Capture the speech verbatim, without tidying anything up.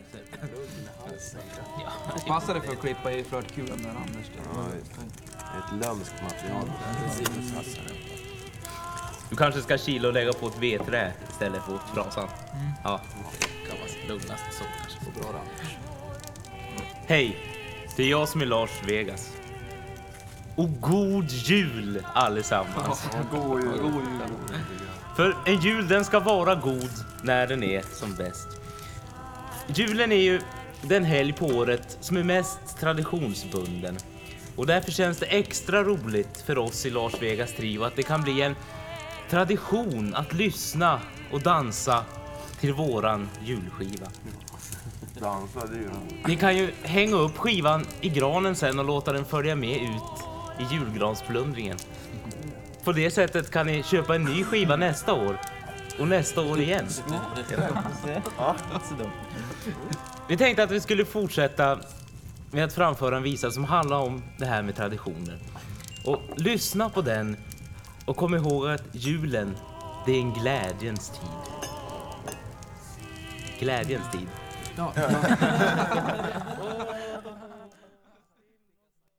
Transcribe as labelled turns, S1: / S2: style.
S1: Ja. Passar det för att klippa i flörtkulan där, Anders?
S2: Ja, ett lömskt material.
S3: Du kanske ska kila och lägga på ett vedträ istället för åt brasan.
S1: Mm.
S3: Ja.
S4: Kan vara lugnast så kanske.
S2: Så bra då.
S3: Hej, det är jag som är Lars Vegas. Och god jul allesammans.
S2: God jul.
S1: God jul.
S3: För en jul, den ska vara god när den är som bäst. Julen är ju den helg på året som är mest traditionsbunden. Och därför känns det extra roligt för oss i Lars Vegas trio att det kan bli en tradition att lyssna och dansa till våran julskiva.
S2: Dansa, det är ju...
S3: Ni kan ju hänga upp skivan i granen sen och låta den följa med ut i julgransplundringen. På det sättet kan ni köpa en ny skiva nästa år. Och nästa år igen. Ja, så dumt. Vi tänkte att vi skulle fortsätta med att framföra en visa som handlar om det här med traditioner. Och lyssna på den och kom ihåg att julen, det är en glädjens tid. Glädjens tid.
S1: Ja.